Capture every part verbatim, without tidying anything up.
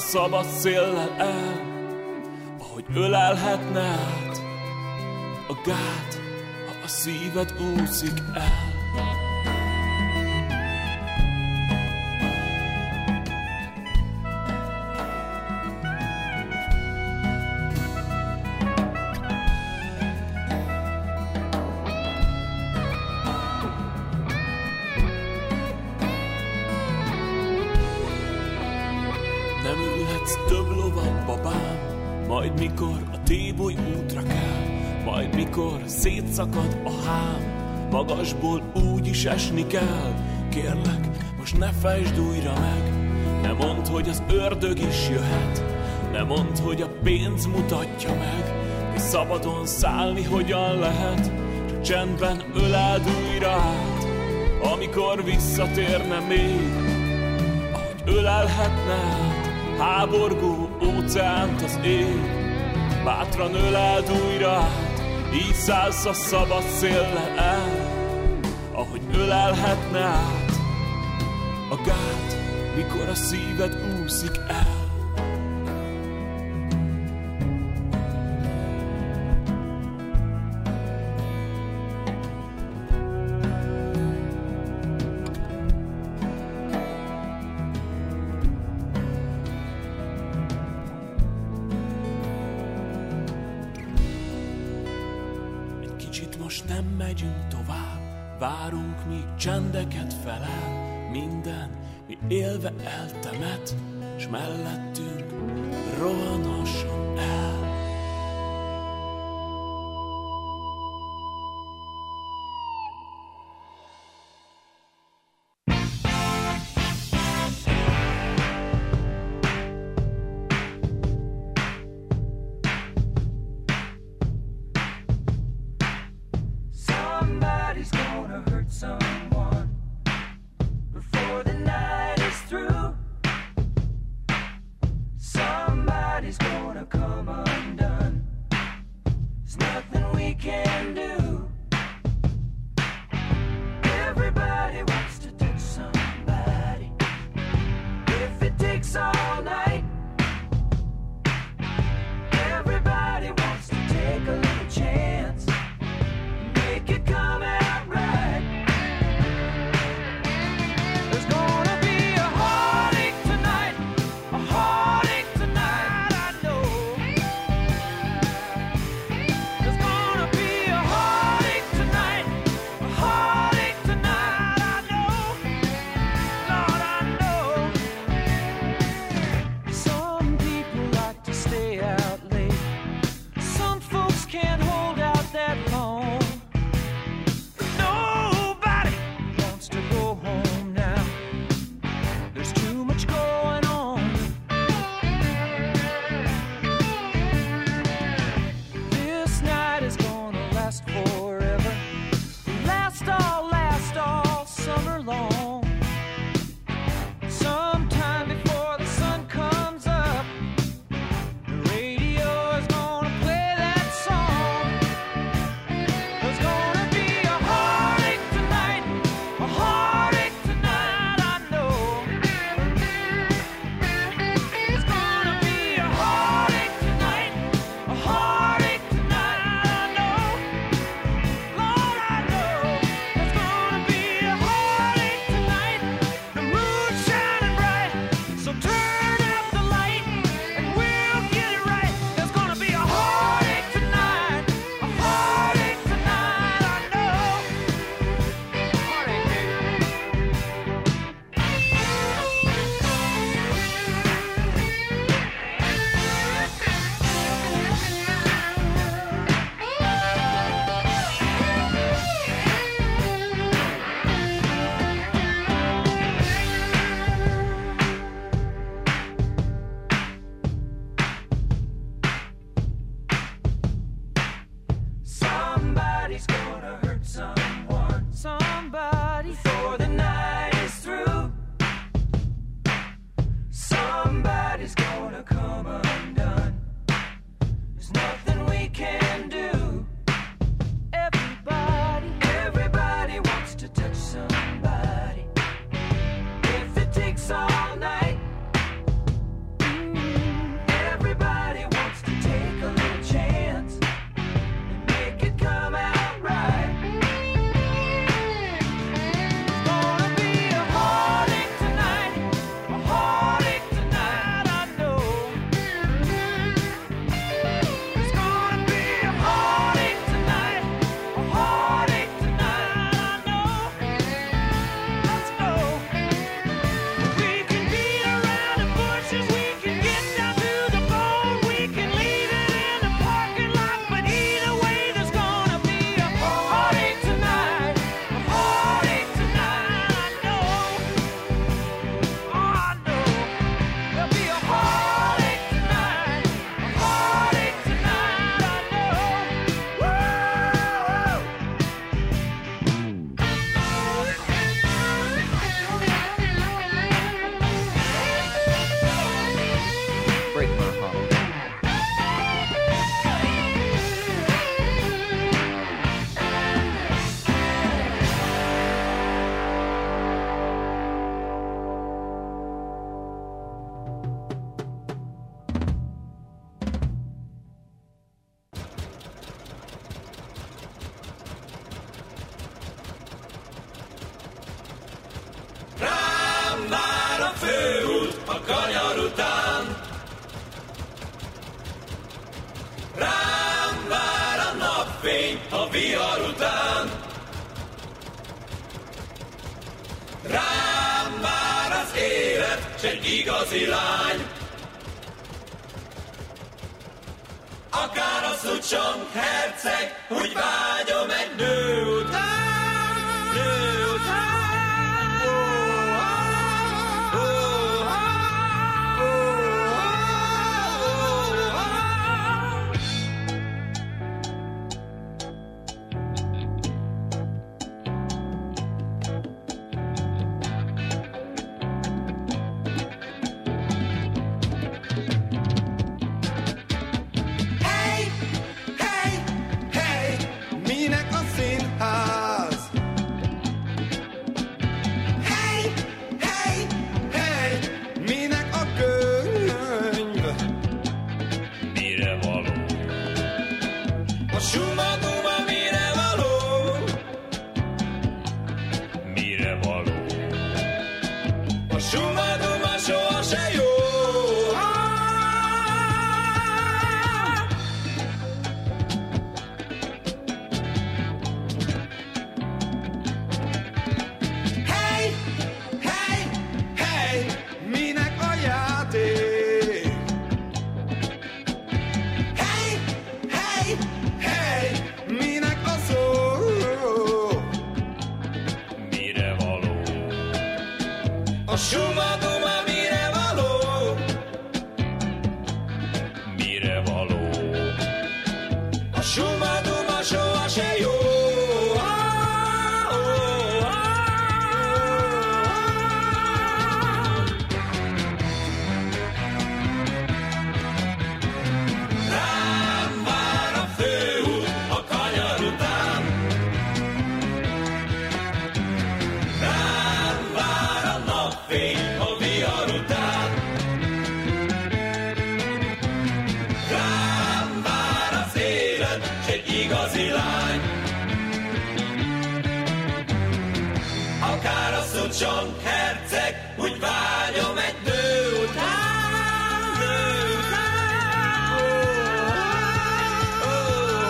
szabad széllel el, ahogy ölelhetnád a gát, ha a szíved úszik el. Nem ülhetsz több lovat, babám, majd mikor a téboly útra kell, majd mikor szétszakad a hám, magasból úgy is esni kell. Kérlek, most ne fejtsd újra meg, ne mondd, hogy az ördög is jöhet, ne mondd, hogy a pénz mutatja meg, és szabadon szállni hogyan lehet, csak csendben öleld újra át, amikor visszatérne még, ahogy ölelhetnád háborgó óceánt az ég. Bátran öleld újra át, így szállsz a szabad széllel el, ahogy ölelhetnád a gát, mikor a szíved úszik el. Most nem megyünk tovább, várunk, míg csendeket felel minden, mi élve eltemet, s mellettünk rohanhasson el. break my heart. A vihar után rám vár az élet, s egy igazi lány. Akár a szucsong herceg, úgy vágyom egy nő után, nő után. John herceg, úgy vágyom egy nő után, nő után. Oh, oh,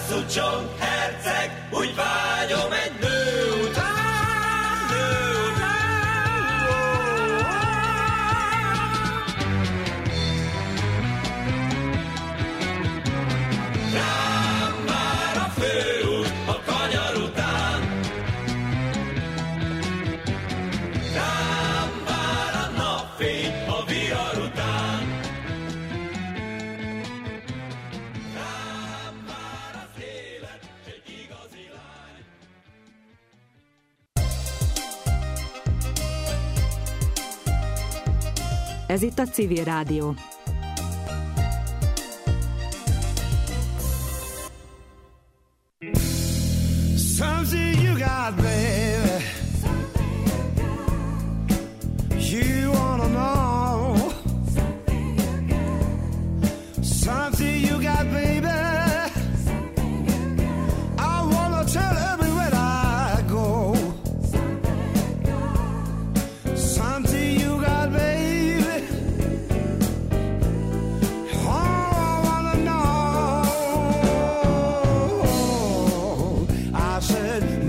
Hosszú csont herceg, úgy vágyom egy nő után, nő után. Rám vár a főút a kanyar után, rám vár a napfény a vihar után. Rám vár az élet, s egy igazi lány. Ez itt a Civil Rádió. Something you got, baby. You wanna know. Something you got, baby. I wanna tell everywhere I go. Something you got, baby. Oh, I wanna know. I said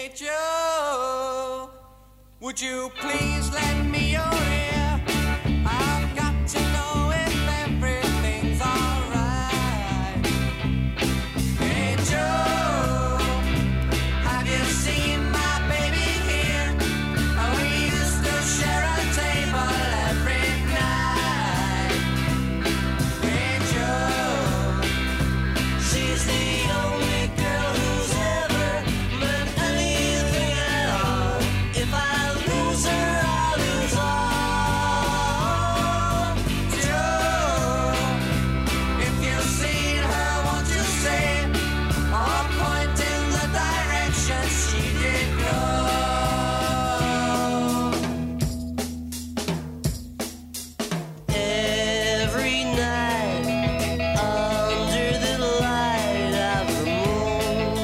Hey Joe, would you please lend me your ear? I've got to know if everything's alright. Hey Joe, have you seen my baby here? We used to share a table every night. Hey Joe, she's the only girl who's ever meant anything at all. If I lose her, I'll lose all. Joe, if you've seen her, won't you say, or point in the direction she did go? Every night, under the light of the moon,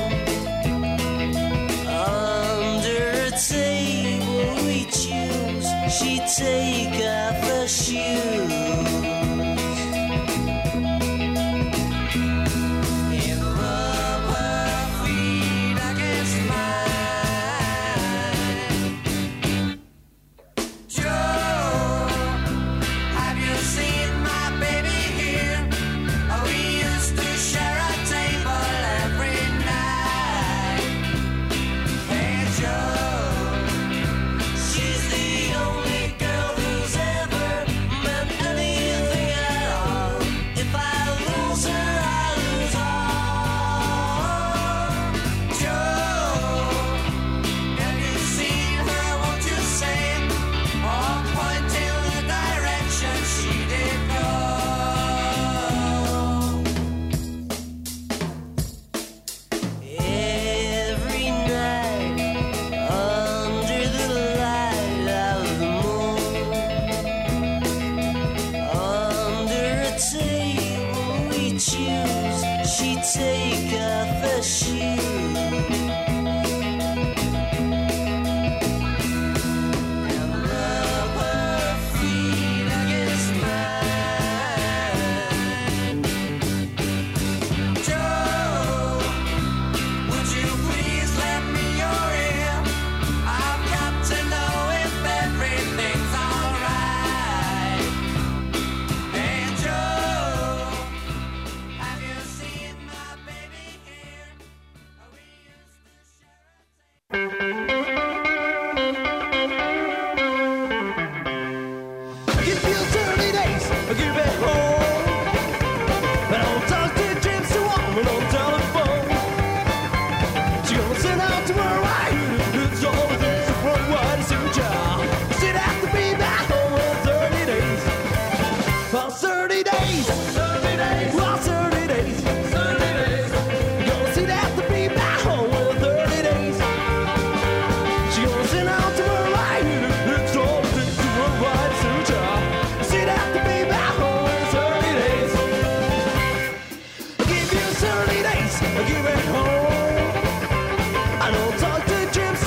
under a table we choose, she'd take off her shoes. And rub her feet against mine. Joe, have you seen my baby here? We used to share a table every night. Hey Joe, she's the only girl who's ever meant anything at all. If I lose her, I lose all. Joe, have you seen her, won't you say, or point in the direction she did go? Every night, under the light of the moon, under a table we choose, she'd take off her shoes. And rub her feet against mine. Joe, would you please lend me your ear? I've got to know if everything's alright. Hey Joe, have you seen my baby here? We used to share a Give you thirty days, give it home. And I'll talk to James to woman on telephone. She gonna send out to her right. It's all the things from what is your job. She'd have to be back home in thirty days. For thirty days, thirty days, for thirty days, thirty days. You're gonna see that to be back home in thirty days. She gonna send out to her right. It's all the things from what is your job. She'd have to be back home in thirty days. Give you thirty days, give it home. I don't talk to James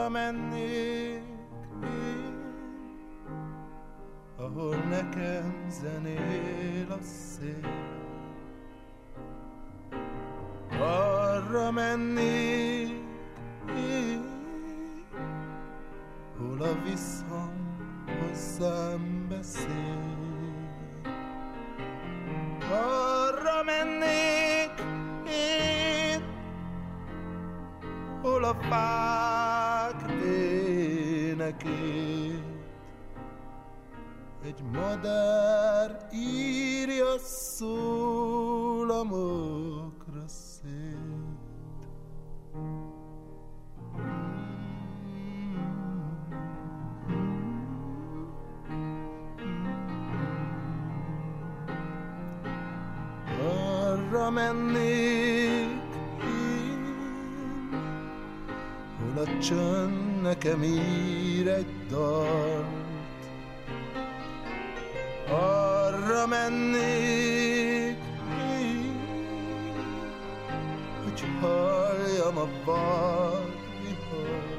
arra mennék én, ahol nekem zenél a szél. Arra mennék én, hol a visszhang hozzám beszél. Arra mennék én, hol a fák énekét egy madár írja szólamokra szét. Arra mennék én, hol a csönd nekem ír egy dalt. Arra mennék én, hogy halljam a vad vihar.